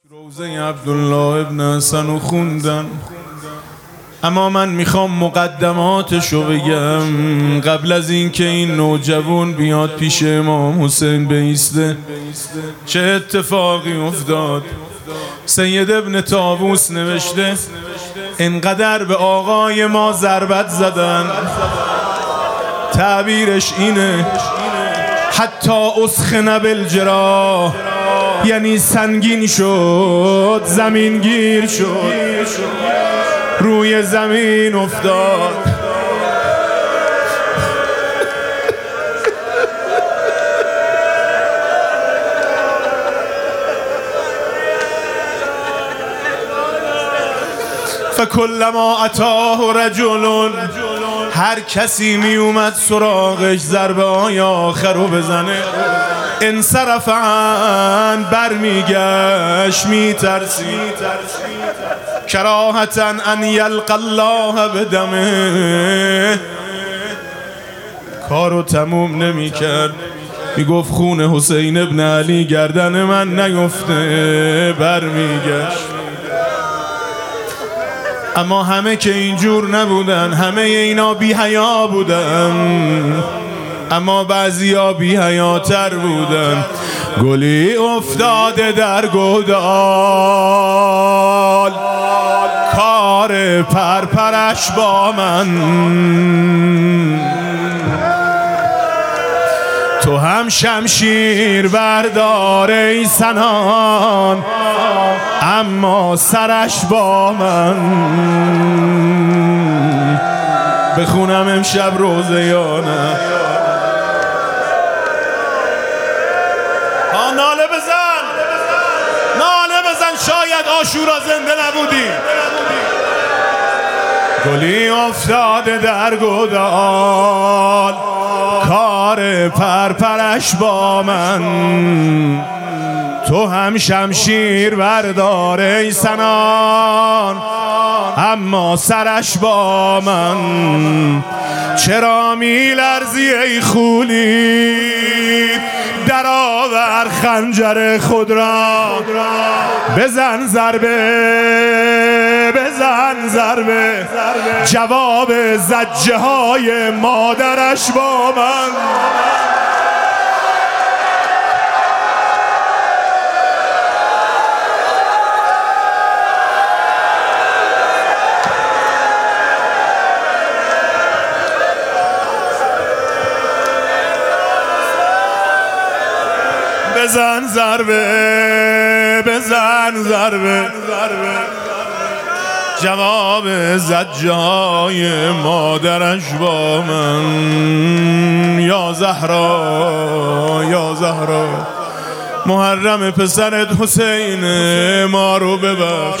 روزه عبدالله ابن حسن خوندن، اما من میخوام مقدماتشو بگم قبل از اینکه این نوجوان بیاد پیش امام حسین بایسته. چه اتفاقی افتاد؟ سید ابن طاووس نوشته انقدر به آقای ما ضربت زدن، تعبیرش اینه حتی اسخن بالجراح، یعنی سنگین شد، زمین گیر شد، روی زمین افتاد. فکلما اتاه رجل، هر کسی می اومد سراغش ضربه های آخر رو بزنه، انصرف عن، برمیگشت، میترسید کراهتا ان یلقى الله بدمه، کارو تموم نمیکرد، میگفت خون حسین ابن علی گردن من نیفته، برمیگشت. اما همه که اینجور نبودن، همه اینا بی حیا بودن، اما بعضیا بی حیاتر بودن. گلی افتاده در گودال، کار پرپرش با من، تو هم شمشیر بردار ای سنان، اما سرش با من. بخونم امشب روزه یا نه؟ ناله بزن، ناله بزن، شاید عاشورا زنده نبودی. گلی افتاده در گودال، کار پرپرش با من، تو هم شمشیر بردار ای سنان، اما سرش با من. چرا میلرزی ای خولید، در آور خنجر خود را، بزن ضربه، بزن ضربه، جواب زجه های مادرش با من. بزن ضربه، بزن ضربه، جواب زجای مادرش با من. یا زهرا، یا زهرا، محرم پسرت حسین ما رو ببخش.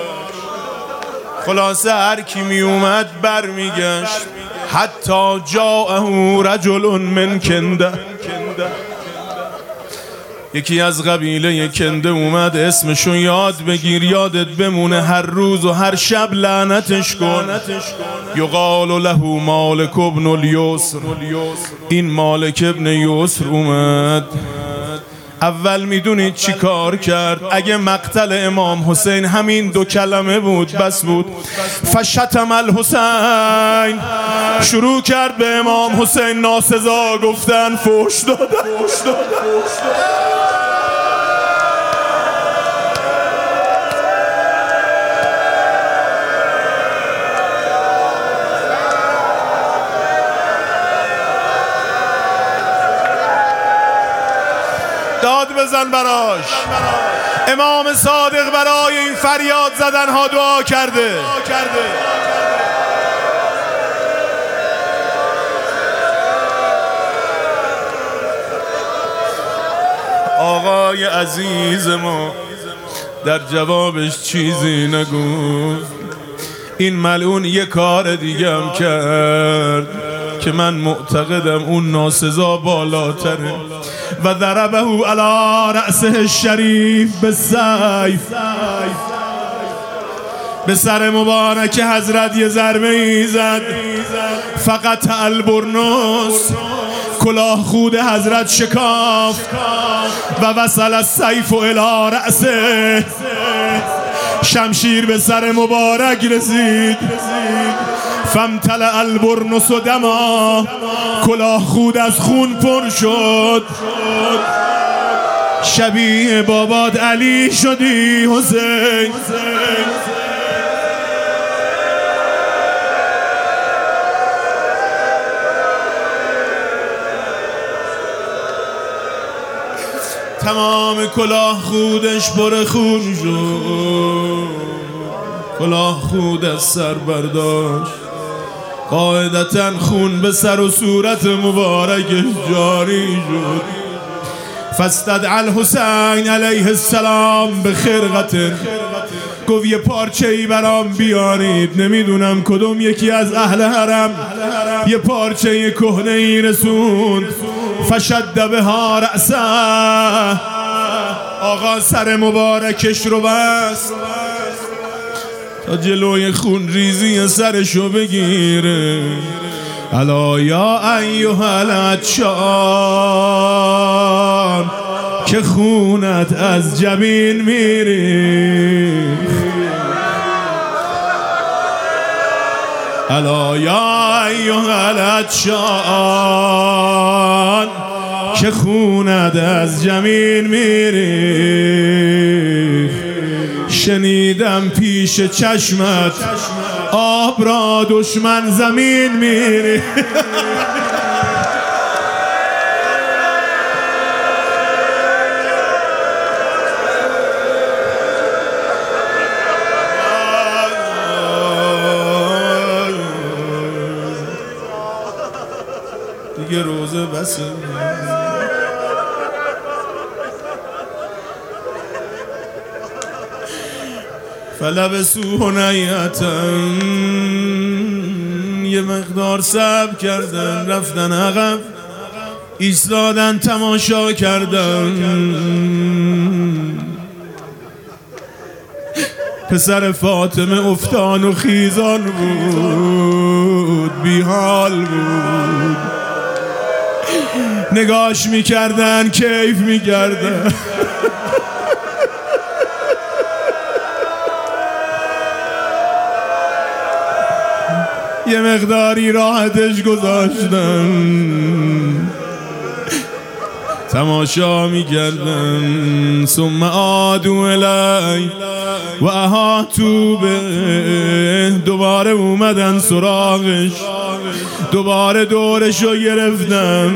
خلاصه هر کی می اومد بر میگشت، حتی جاءه رجل من کنده، یکی از قبیله کنده اومد، اسمشون یاد بگیر، یادت بمونه، هر روز و هر شب لعنتش کن. یقال له مالک ابن الیسر، این مالک ابن یسر اومد. اول میدونید چی کار کرد؟ اگه مقتل امام حسین همین دو کلمه بود بس بود. فشتم الحسین، شروع کرد به امام حسین ناسزا گفتن، فحش دادن. داد بزن براش. امام صادق برای این فریاد زدن ها دعا کرده. آقای عزیز ما در جوابش چیزی نگفت. این ملعون یه کار دیگه هم کرد که من معتقدم اون ناسزا بالاتره. و ضربه علی رأسه الشریف بالسیف، به سر مبارک حضرت یه ضربه ای زد. فقط البرنس، کلاه خود حضرت شکاف و وصل السیف الی رأسه، شمشیر به سر مبارک رسید. فامتلأ البرنس دما، کلاه خود از خون پر شد. شبیه بابات علی شدی حسین. تمام کلاه خودش پر خون شد. کلاه خود از سر برداشت، قاعدتا خون به سر و صورت مبارکش جاری شد. فاستدعى الحسین علیه السلام به خرقته، گفت یه پارچه ای برام بیارید. نمیدونم کدوم یکی از اهل حرم یه پارچه کهنه ای رسوند. فشد بها رأسه، آقا سر مبارکش رو بست تا جلوی خون ریزی سرشو بگیره. الا یا ایها العطشان، که خونت از جبین میری. الا یا ایها العطشان، که خونت از جبین میری. شنیدم پیش چشمت آب را دشمن زمین میری. دیگه روزه بسه. فلبسوه نیتا، یه مقدار صبر کردن، رفتن عقب، ایستادن تماشا کردن. پسر فاطمه افتان و خیزان بود، بیحال بود. نگاش میکردن، کیف میکردن. یه مقداری راحتش گذاشتن، تماشا میکردن. ثم عادوا الی و احاطوا به، دوباره اومدن سراغش، دوباره دورشو گرفتن.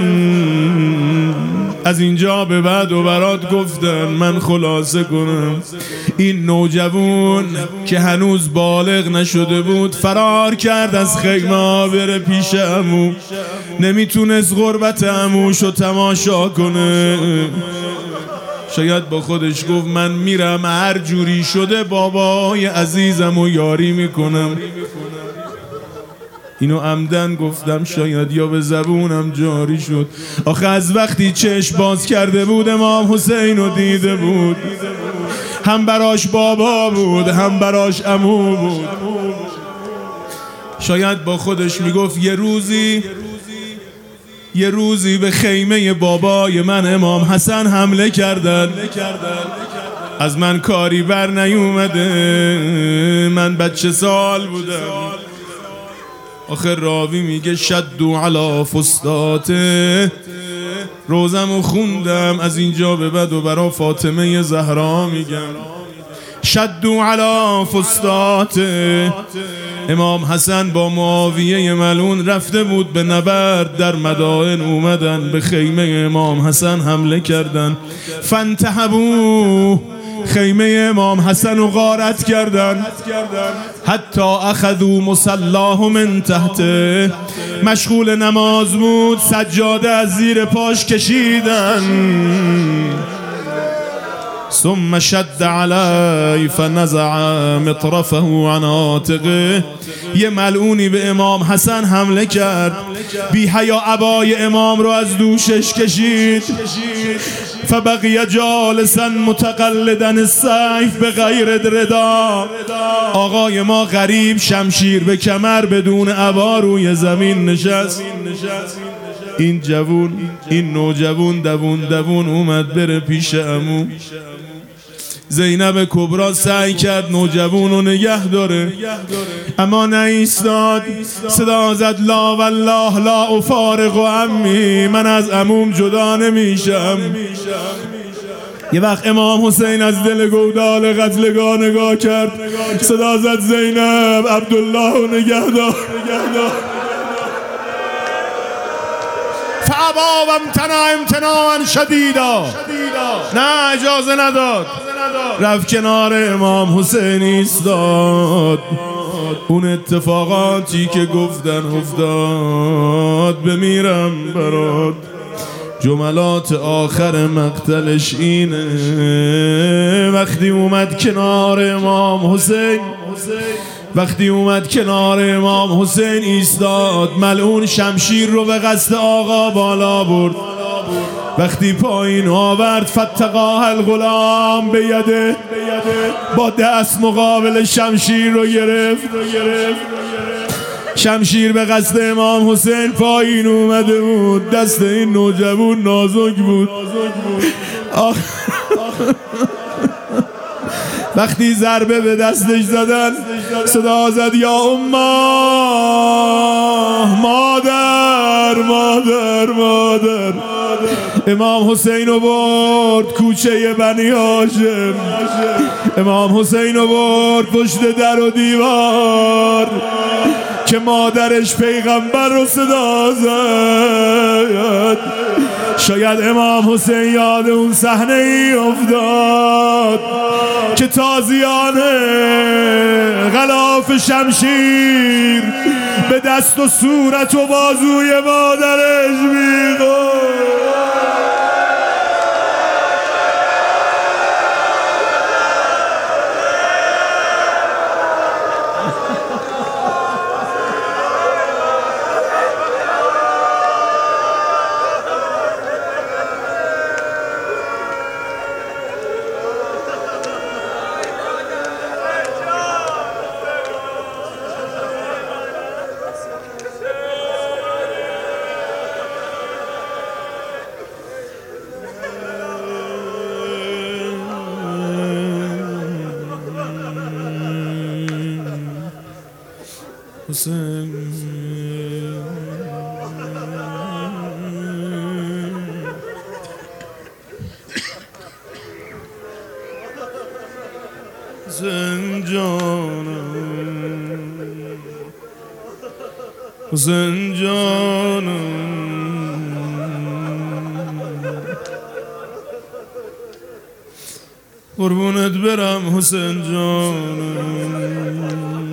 از اینجا به بعد و برات گفتن من خلاصه کنم، این نوجوان که هنوز بالغ نشده بود فرار کرد از خیمه بره پیش عمو. نمیتونست غربت عموشو تماشا کنه. شاید با خودش گفت من میرم هر جوری شده بابای عزیزم و یاری میکنم. اینو عمدن گفتم، شاید یا به زبونم جاری شد. آخه از وقتی چشم باز کرده بود امام حسین رو دیده بود، هم براش بابا بود هم براش عمو بود. شاید با خودش میگفت یه روزی به خیمه بابای من امام حسن حمله کردن، از من کاری بر نیومده، من بچه سال بودم. آخر راوی میگه شدوا علی فستاته، روزمو خوندم. از اینجا به بعد و برا فاطمه زهرا میگم شدوا علی فستاته. امام حسن با معاویه ملعون رفته بود به نبرد، در مدائن اومدن به خیمه امام حسن حمله کردن. فانتهبوا، خیمه امام حسن رو غارت کردن. حتی اخذوا مصلاه من تحته، مشغول نماز بود، سجاده از زیر پاش کشیدن. ثم شد علی فنزع مطرفه عن عاتقه، یه ملعونی به امام حسن حمله کرد، بی حیا عبای امام رو از دوشش کشید. فبقی جالسا متقلدا السیف بغیر ردا، آقای ما غریب شمشیر به کمر بدون عبا روی زمین نشست. این جوون، این نوجوون دوون اومد بره پیش عمو. زینب کبرا سعی کرد نوجوون رو نگه داره، اما نایستاد. صدا زد لا والله لا افارق و عمی، من از عموم جدا نمیشم. یه وقت امام حسین از دل گودال قتلگاه نگاه کرد، صدا زد زینب عبدالله رو نگه دار. فابا و امتنع امتناعا شدیدا، نه اجازه نداد. رفت کنار امام حسین ایستاد. اون اتفاقاتی که گفتن افتاد، بمیرم برات. جملات آخر مقتلش اینه، وقتی اومد کنار امام حسین، وقتی اومد کنار امام حسین ایستاد، ملعون شمشیر رو به قصد آقا بالا برد. وقتی پایین آورد فتقاه الغلام به یده، با دست مقابل شمشیر رو گرفت. شمشیر به قصد امام حسین پایین اومده بود. دست این نوجوان نازک بود. وقتی ضربه به دستش زدن، صدا زد یا امه، مادر مادر مادر. امام حسین رو برد کوچه بنی هاشم، امام حسین رو برد پشت در و دیوار که مادرش پیغمبر رو صدا زد. شاید امام حسین یاد اون صحنه ای افتاد که تازیان غلاف شمشیر به دست و صورت و بازوی مادرش می‌خورد. حسین حسین جانم، حسین جانم، قربونت برم حسین جانم.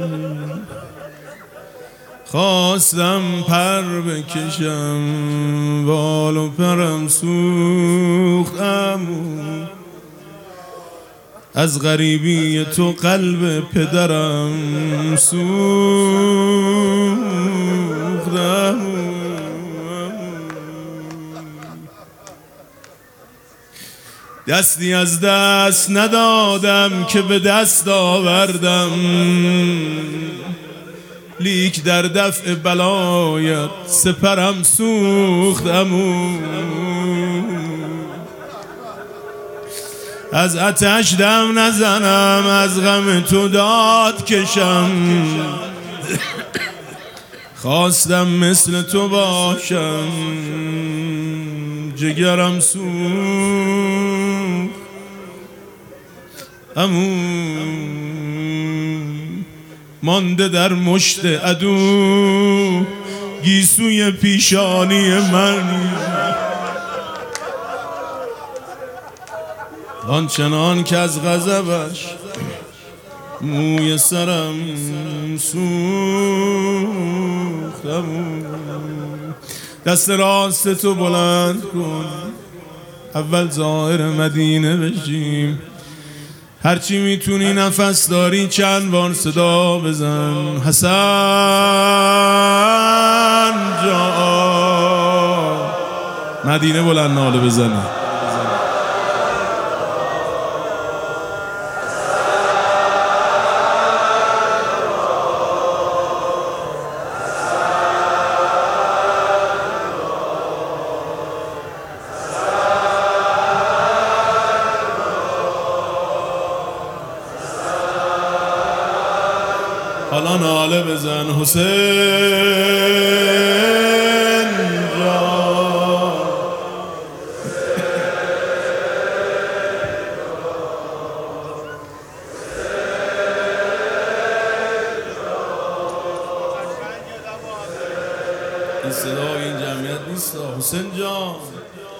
خواستم پر بکشم بال و پرم سوختم، از غریبی تو قلب پدرم سوختم. دستی از دست ندادم که به دست آوردم، لیک در دفع بلایت سپرم سوختم. از آتش دم نزنم، از غم تو داد کشم، خواستم مثل تو باشم، جگرم سوخت. مانده در مشت عدو گیسوی پیشانی من، آنچنان که از غضبش موی سرم سوختم. دست راست تو بلند کن، اول ظاهر مدینه بشیم. هرچی میتونی نفس داری چند بار صدا بزن، حسن جان. مدینه بلند ناله بزنی. حالا ناله بزن حسین جان. این صدا این جمعیت نیست حسین جان.